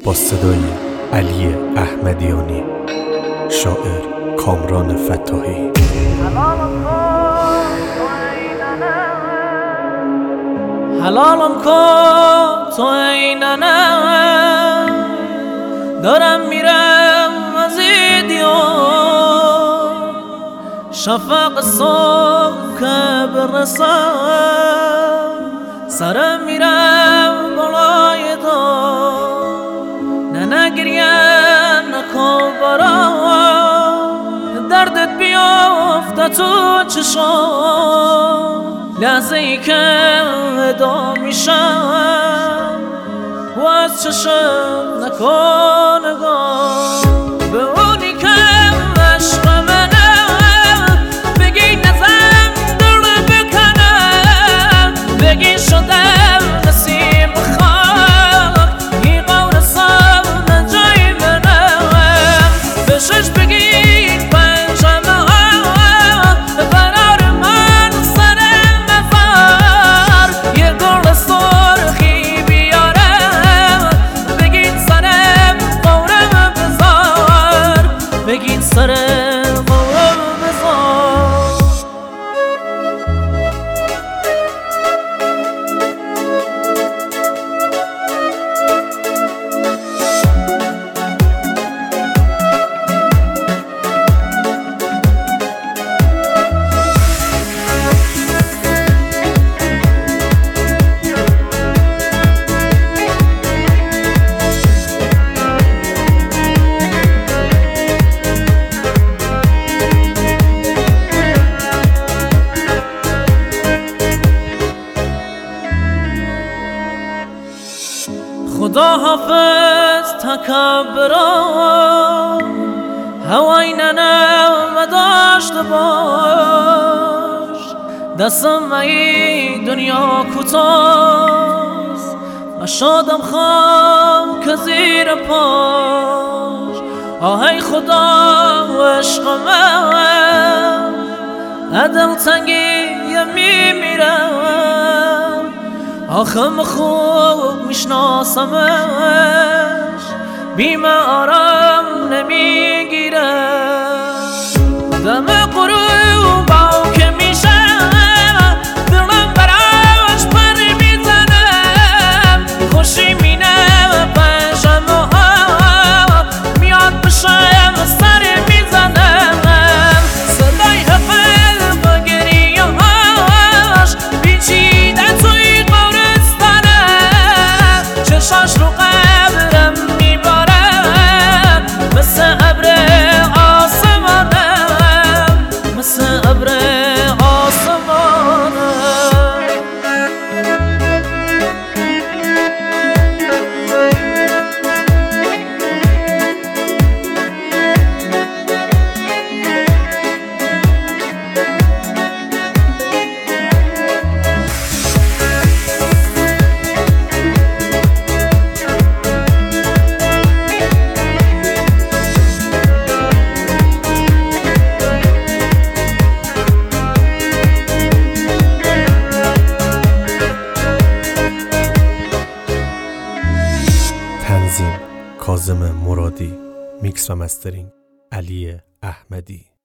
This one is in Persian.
با صدای علی احمدیانی، شاعر کامران فتاحی. حلالم کن تو اینانه، دارم میرم از این دیار، شفق صبح که برسم سرم میرم بالای دار. نه گریه نکن برام، دردت بیافته تو چشام، لحظه ای که ودا میشم و از چشم نکن نگاه به اونی که عشق منه، بگی نزم دل بکنم، بگی شدم نسیم خاک، این قور سام جای منم، به شش بگی پنجمه ها برار من سر مفر، یه گل سرخی بیارم، بگین سرم قورم بزار، بگین سرم قورم بزار. خدا حافظ تکبران، هوای ننم داشته باش، دستم ای دنیا کوتاست، مشادم خام که زیر پاش. آهای خدا و عشق من، عدل تنگی میمیرم، آخم خوب میشناسمش، بیم آرام نمیگیرم، دم غروب باو که میشم دلم براش پر میزنم، خوشی مینم پنجم ها میاد بشم سر میزنم، صدای قلب و گریه هاش پیچیده توی چشاش رو قبرم میبارم، مثل ابر آسمانم، مثل ابر آسمانم. تنظیم کاظم مرادی، میکس و مسترینگ علی احمدی.